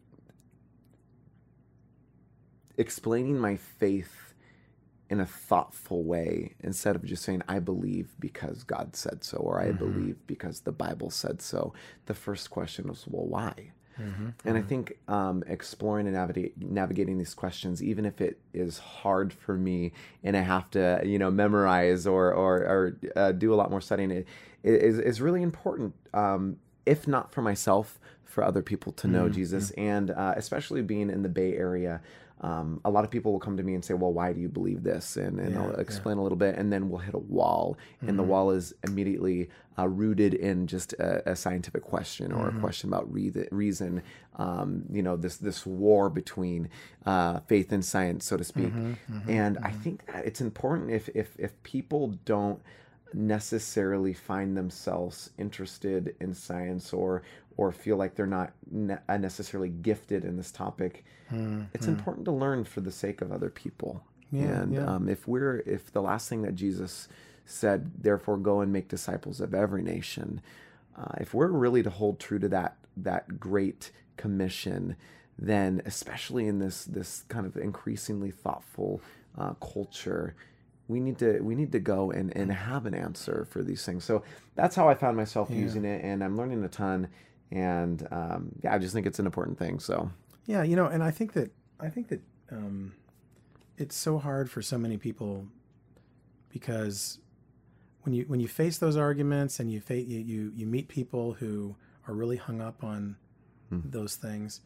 explaining my faith in a thoughtful way instead of just saying, I believe because God said so, or I Mhm. believe because the Bible said so. The first question was, well, why? Mhm. And I think um, exploring and navigate, navigating these questions, even if it is hard for me and I have to, you know, memorize or or, or uh, do a lot more studying, it is is really important. Um, if not for myself, for other people to know Mhm. Jesus, and uh, especially being in the Bay Area. um, a lot of people will come to me and say, well, why do you believe this? And, and Yeah, I'll yeah. explain a little bit, and then we'll hit a wall, and Mm-hmm. the wall is immediately uh, rooted in just a, a scientific question or Mm-hmm. a question about re- reason. Um, you know, this this war between uh, faith and science, so to speak. Mm-hmm. Mm-hmm. And I think that it's important if if if people don't necessarily find themselves interested in science or or feel like they're not ne- necessarily gifted in this topic, Mm-hmm. it's important to learn for the sake of other people. Yeah, and yeah. Um, if we're if the last thing that Jesus said, therefore go and make disciples of every nation, uh, if we're really to hold true to that that great commission, then especially in this this kind of increasingly thoughtful uh, culture, we need to we need to go and, and have an answer for these things. So that's how I found myself Yeah. using it, and I'm learning a ton. And um, yeah, I just think it's an important thing. So Yeah, you know, and I think that I think that um, it's so hard for so many people because when you when you face those arguments and you fa- you, you you meet people who are really hung up on Hmm. those things,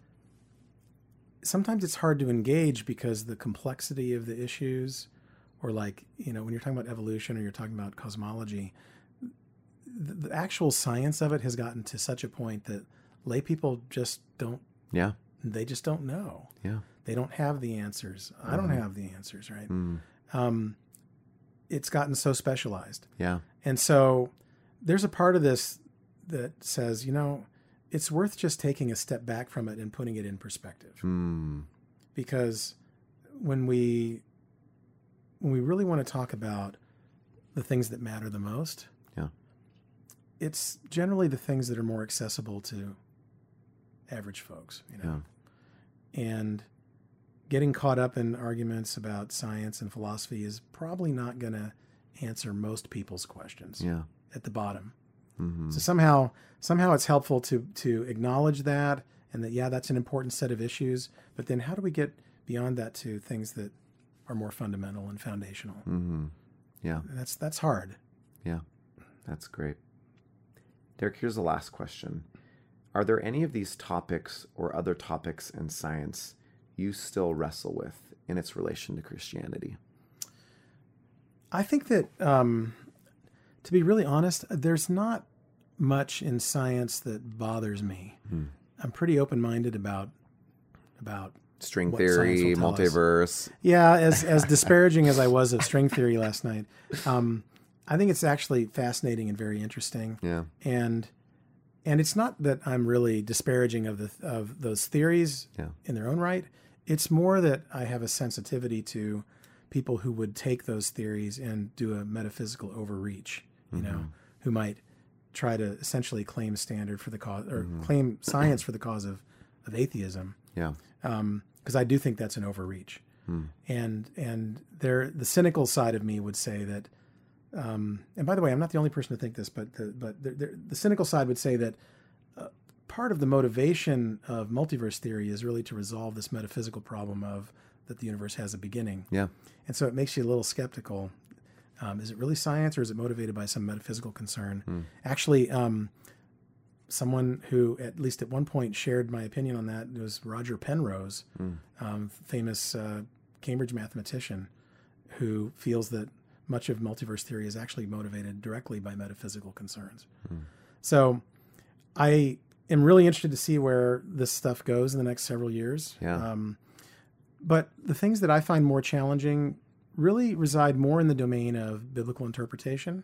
sometimes it's hard to engage because the complexity of the issues, or like, you know, when you're talking about evolution or you're talking about cosmology, the, the actual science of it has gotten to such a point that lay people just don't yeah, they just don't know. yeah, They don't have the answers. I don't have the answers, right? mm, Um, it's gotten so specialized. yeah, And so there's a part of this that says, you know, it's worth just taking a step back from it and putting it in perspective. mm, Because when we when we really want to talk about the things that matter the most, yeah, it's generally the things that are more accessible to average folks, you know. yeah, And getting caught up in arguments about science and philosophy is probably not going to answer most people's questions yeah. at the bottom. Mm-hmm. So somehow, somehow it's helpful to to acknowledge that, and that, yeah, that's an important set of issues. But then how do we get beyond that to things that are more fundamental and foundational? Mm-hmm. Yeah, And that's that's hard. yeah, that's great. Derek, here's the last question. Are there any of these topics or other topics in science you still wrestle with in its relation to Christianity? I think that, um, to be really honest, there's not much in science that bothers me. Hmm. I'm pretty open-minded about about String what science theory, will tell us. multiverse. Yeah, as as disparaging as I was of string theory last night, um, I think it's actually fascinating and very interesting. Yeah, And and it's not that I'm really disparaging of the of those theories yeah, in their own right. It's more that I have a sensitivity to people who would take those theories and do a metaphysical overreach, you know, who might try to essentially claim standard for the cause, or claim science for the cause of, of atheism. yeah, Um, because I do think that's an overreach. Hmm. And and there, the cynical side of me would say that, um, and by the way, I'm not the only person to think this, but the, but the, the, the cynical side would say that uh, part of the motivation of multiverse theory is really to resolve this metaphysical problem of that the universe has a beginning. yeah, And so it makes you a little skeptical. Um, is it really science, or is it motivated by some metaphysical concern? Hmm. Actually, um, someone who, at least at one point, shared my opinion on that was Roger Penrose, Hmm. um, famous uh, Cambridge mathematician, who feels that much of multiverse theory is actually motivated directly by metaphysical concerns. Hmm. So I am really interested to see where this stuff goes in the next several years. Yeah. Um, but the things that I find more challenging really reside more in the domain of biblical interpretation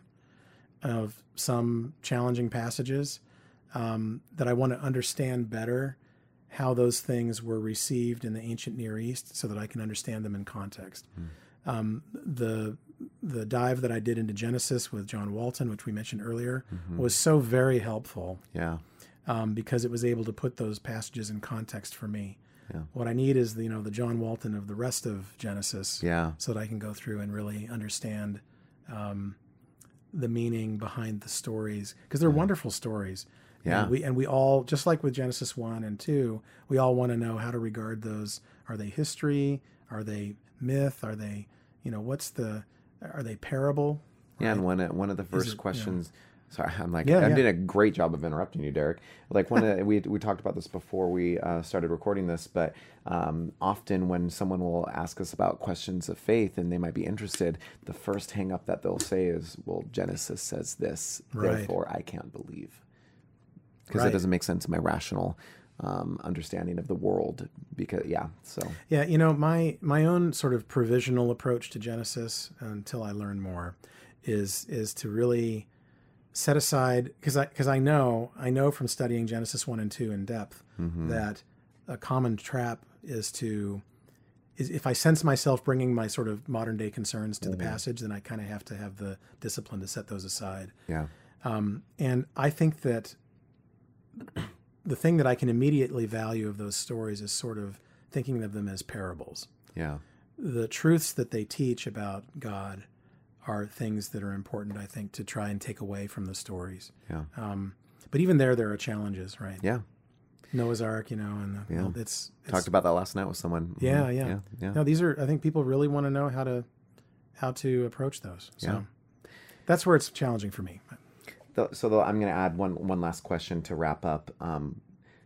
of some challenging passages, um, that I want to understand better how those things were received in the ancient Near East so that I can understand them in context. Hmm. Um, the the dive that I did into Genesis with John Walton, which we mentioned earlier, Mhm. was so very helpful, yeah, um, because it was able to put those passages in context for me. Yeah. What I need is the, you know, the John Walton of the rest of Genesis, yeah, so that I can go through and really understand um, the meaning behind the stories, because they're Yeah. wonderful stories. Yeah. And we and we all, just like with Genesis one and two, we all want to know how to regard those. Are they history? Are they myth? Are they, you know, what's the, are they parable? yeah. And Right? one one of the it- first you know- questions Sorry, I'm like, Yeah, I'm yeah. doing a great job of interrupting you, Derek. Like when uh, we we talked about this before we uh, started recording this, but um, often when someone will ask us about questions of faith and they might be interested, the first hang up that they'll say is, well, Genesis says this, Right. therefore I can't believe. Because Right. it doesn't make sense in my rational um, understanding of the world. Because, yeah, so. Yeah, you know, my my own sort of provisional approach to Genesis until I learn more is is to really set aside, because I because I know I know from studying Genesis one and two in depth Mm-hmm. that a common trap is to is if I sense myself bringing my sort of modern day concerns to the passage, then I kind of have to have the discipline to set those aside. Yeah. Um, and I think that the thing that I can immediately value of those stories is sort of thinking of them as parables. Yeah. The truths that they teach about God are things that are important, I think, to try and take away from the stories. Yeah. Um, but even there, there are challenges, right? Yeah. Noah's Ark, you know, and the, Yeah. well, it's, it's Talked about that last night with someone. Yeah, Mhm. yeah. Yeah. Yeah. no, these are. I think people really want to know how to how to approach those. So Yeah. that's where it's challenging for me. Though- So though, I'm going to add one one last question to wrap up. Um,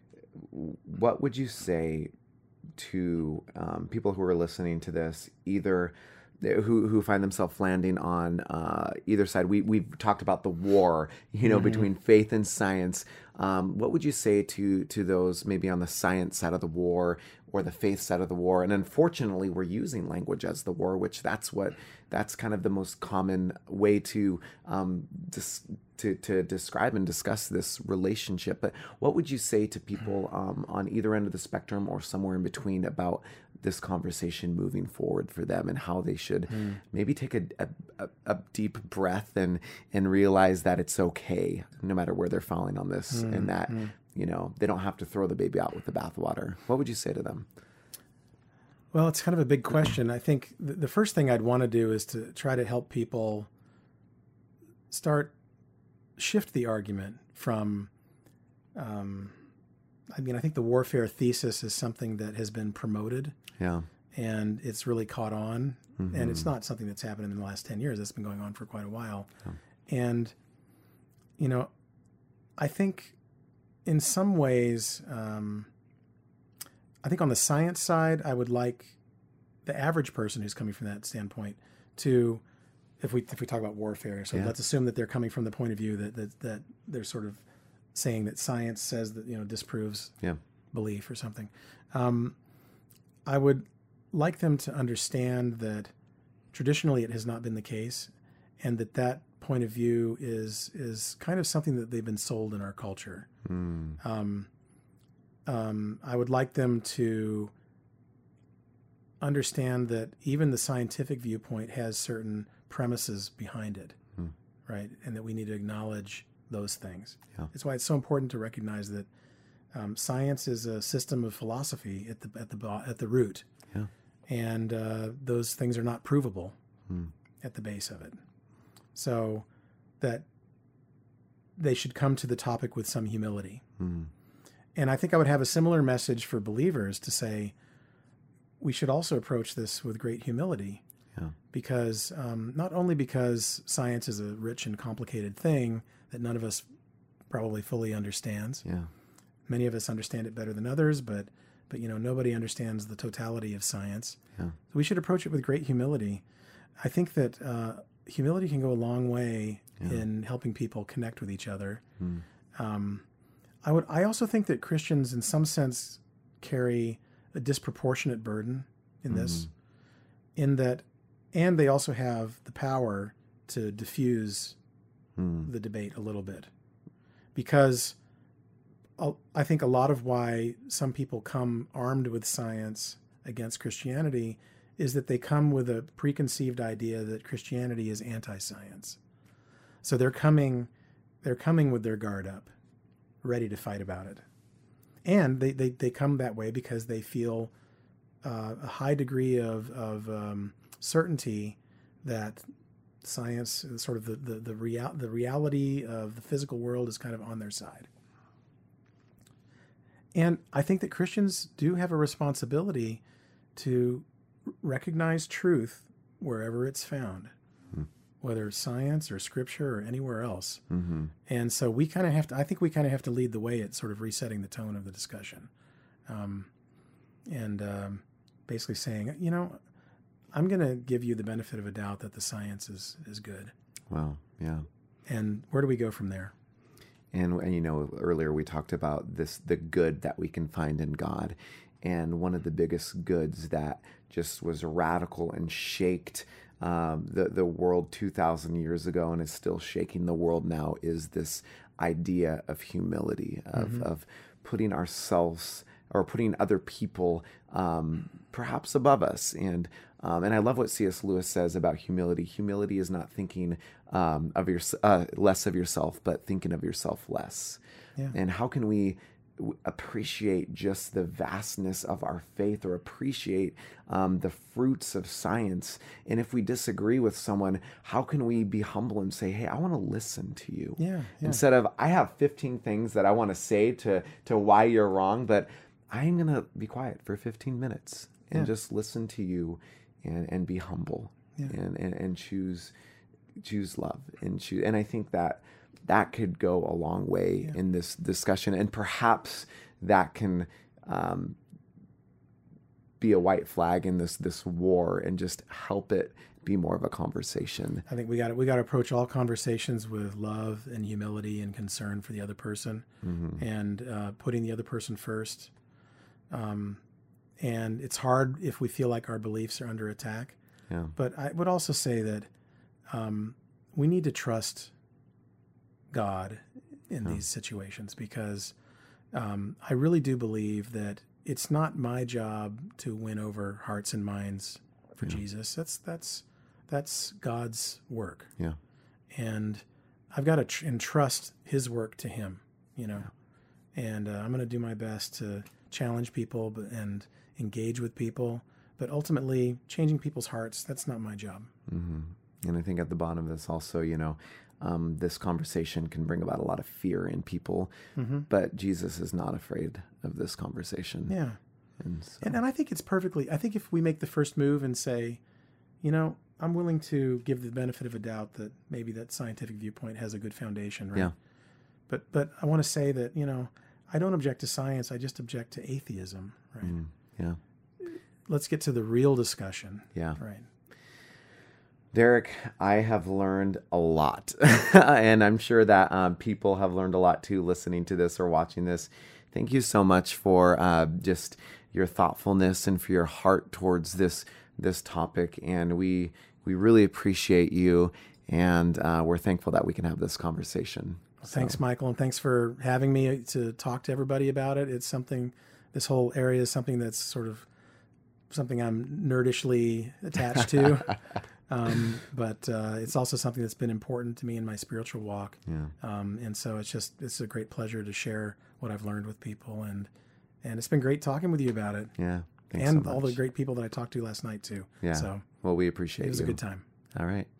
what would you say to um, people who are listening to this, either who who find themselves landing on uh, either side? We we've talked about the war, you know, Mm-hmm. between faith and science. Um, what would you say to to those maybe on the science side of the war or the faith side of the war? And unfortunately, we're using language as the war, which that's what that's kind of the most common way to um, dis- to to describe and discuss this relationship. But what would you say to people um, on either end of the spectrum or somewhere in between about this conversation moving forward for them and how they should maybe take a, a, a, a deep breath and and realize that it's okay no matter where they're falling on this, and that you know they don't have to throw the baby out with the bathwater? What would you say to them? Well, it's kind of a big question. I think th- the first thing I'd want to do is to try to help people start shift the argument from. Um, I mean, I think the warfare thesis is something that has been promoted. Yeah. And it's really caught on. Mm-hmm. And it's not something that's happened in the last ten years. It's been going on for quite a while. Yeah. And, you know, I think in some ways, um, I think on the science side, I would like the average person who's coming from that standpoint to, if we if we talk about warfare, so Yeah. let's assume that they're coming from the point of view that that, that they're sort of saying that science says that, you know, disproves Yeah. belief or something. Um, I would like them to understand that traditionally it has not been the case, and that that point of view is is kind of something that they've been sold in our culture. Mm. Um, um, I would like them to understand that even the scientific viewpoint has certain premises behind it, Mm. right? And that we need to acknowledge those things. Yeah. That's why it's so important to recognize that um, science is a system of philosophy at the at the bo- at the root, Yeah. and uh, those things are not provable Mm. at the base of it. So that they should come to the topic with some humility. Mm. And I think I would have a similar message for believers to say we should also approach this with great humility. Yeah. Because um, not only because science is a rich and complicated thing that none of us probably fully understands. Yeah. Many of us understand it better than others, but but you know nobody understands the totality of science. Yeah. So we should approach it with great humility. I think that uh, humility can go a long way Yeah. in helping people connect with each other. Mm. Um, I would. I also think that Christians, in some sense, carry a disproportionate burden in this, Mm. in that, and they also have the power to diffuse Mm. the debate a little bit, because I think a lot of why some people come armed with science against Christianity is that they come with a preconceived idea that Christianity is anti-science. So they're coming, they're coming with their guard up, ready to fight about it. And they, they, they come that way because they feel uh, a high degree of, of um, certainty that science, sort of the, the, the, real, the reality of the physical world is kind of on their side. And I think that Christians do have a responsibility to recognize truth wherever it's found. Hmm. whether it's science or scripture or anywhere else. Mm-hmm. And so we kind of have to, I think we kind of have to lead the way at sort of resetting the tone of the discussion. Um, and um, basically saying, you know, I'm going to give you the benefit of a doubt that the science is, is good. Well, yeah. And where do we go from there? And, and, you know, earlier we talked about this, the good that we can find in God. And one of the biggest goods that just was radical and shaked um, the, the world two thousand years ago and is still shaking the world now is this idea of humility, of, Mm-hmm. of putting ourselves or putting other people um, perhaps above us. And um, and I love what C S Lewis says about humility. Humility is not thinking um, of your uh, less of yourself, but thinking of yourself less. Yeah. And how can we appreciate just the vastness of our faith, or appreciate um, the fruits of science? And if we disagree with someone, how can we be humble and say, hey, I want to listen to you? Yeah, yeah. Instead of, I have fifteen things that I want to say to, to why you're wrong, but I'm going to be quiet for fifteen minutes and Yeah. just listen to you and, and be humble Yeah. and, and, and choose, choose love and choose. And I think that that could go a long way Yeah. in this discussion, and perhaps that can um, be a white flag in this this war, and just help it be more of a conversation. I think we got we got to approach all conversations with love and humility and concern for the other person, Mm-hmm. and uh, putting the other person first. Um, and it's hard if we feel like our beliefs are under attack. Yeah. But I would also say that um, we need to trust God in Yeah. these situations, because um, I really do believe that it's not my job to win over hearts and minds for Yeah. Jesus. That's that's that's God's work, Yeah. and I've got to tr- entrust His work to Him. You know, and uh, I'm going to do my best to challenge people, but and engage with people. But ultimately, changing people's hearts, that's not my job. Mm-hmm. And I think at the bottom of this also, you know, um, this conversation can bring about a lot of fear in people, Mm-hmm. but Jesus is not afraid of this conversation. Yeah. And, so, And, and I think it's perfectly, I think if we make the first move and say, you know, I'm willing to give the benefit of a doubt that maybe that scientific viewpoint has a good foundation, right? Yeah. But, but I want to say that, you know, I don't object to science. I just object to atheism, right? mm, yeah. Let's get to the real discussion. Yeah. Right. Derek, I have learned a lot, and I'm sure that um, people have learned a lot too, listening to this or watching this. Thank you so much for uh, just your thoughtfulness and for your heart towards this this topic, and we we really appreciate you, and uh, we're thankful that we can have this conversation. Thanks, So, Michael, and thanks for having me to talk to everybody about it. It's something, this whole area is something that's sort of something I'm nerdishly attached to. Um, but uh, it's also something that's been important to me in my spiritual walk. yeah, Um, and so it's just, it's a great pleasure to share what I've learned with people. And, and it's been great talking with you about it. yeah. Thanks And so all the much. great people that I talked to last night too. Yeah. So Well, we appreciate it was you. a good time. All right.